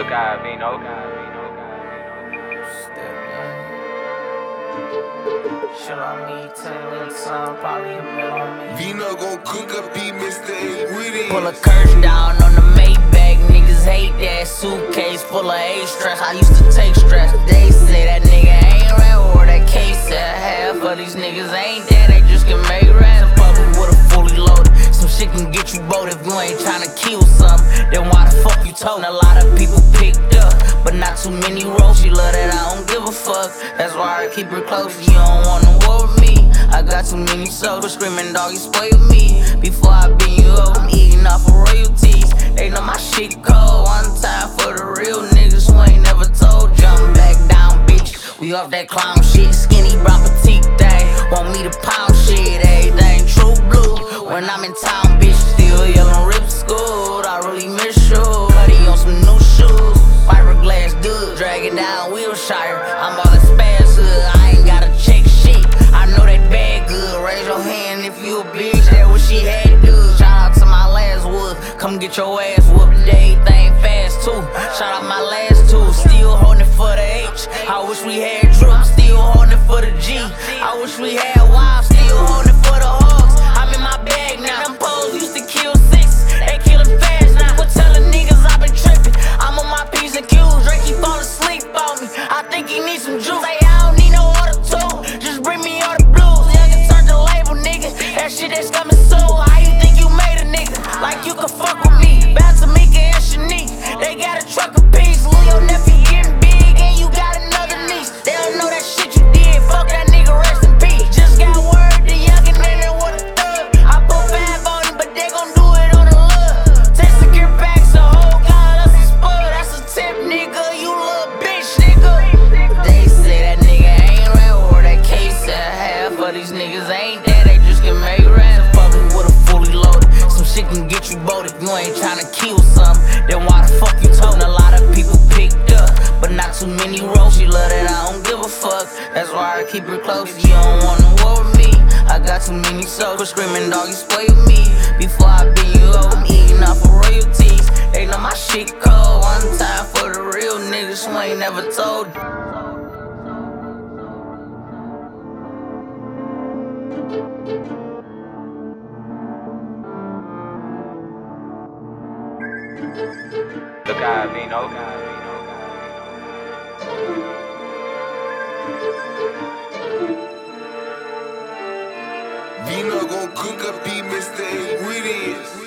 Look at Vino. Shit on me, 10 links on, probably a mill on me. Vino gon' cook up, be Mr. A with it. Pull a curse down on the Maybach, niggas hate that suitcase full of A-stress. I used to take stress. They say that nigga ain't rap, or that case said half of these niggas ain't that, they just can make rap. Public with a fully loaded. Some shit can get you bold if you ain't tryna kill something. Then why the fuck you told? A lot of people picked up, but not too many roles. She love that I don't give a fuck. That's why I keep her close. You don't wanna war with me. I got too many souls screaming, dog, you spoil me. Before I beat you up, I'm eating off of royalties. They know my shit cold. One time for the real niggas who ain't never told. Jump back down, bitch. We off that clown shit. Skinny brown petite thing. Want me to pound shit. Everything true blue. When I'm in town, bitch, still yelling rip school. I really miss you. Buddy on some new shoes. Fiberglass dude, dragging down Wilshire. I'm all in spaz hood. I ain't gotta check shit. I know that bag good. Raise your hand if you a bitch. That what she had to do. Shout out to my last wood. Come get your ass whooped. Everything fast too. Shout out my last two. Still holding it for the H. I wish we had Drew. Still holding it for the G. I wish we had Y. Still holding it for the Hogs. I'm in my bag now. Them poles used to kill 6. They killin' fast now. Quit telling niggas I been trippin'. I'm on my P's and Q's. Drake, he fall asleep on me. I think he needs some juice. Say I don't need no order two. Just bring me all the blues. Young can turn the label, nigga. That shit that's coming soon. How you think you made a nigga? Like you can fuck with me. Bout to Mika and Shanique. They got a truck of peace. Leo nephew getting big and you got another niece. They don't know that shit you did. Fuck that nigga, rest in peace. Just got word the youngin' and they want a thug. I put 5 on him, but they gon' do it on the love. 10 secure packs, a whole gun, that's a spud. That's a tip, nigga. You little bitch, nigga. They say that nigga ain't rap, or that case said half of these niggas ain't that, they just can make rap. Public with a fully loaded. Some shit can get you bold if you ain't tryna kill something. Then why the fuck you told? A lot of people picked up, but not too many roles. She love that I don't give a fuck. That's why I keep her close. You don't wanna war with me. I got too many souls. Quit screaming, dog, you spoil me. Before I beat you up, I'm eating off of royalties. They know my shit cold. One time for the real niggas who ain't never told. Look at Vino. Vino gon' cook up, be Mr. A with it.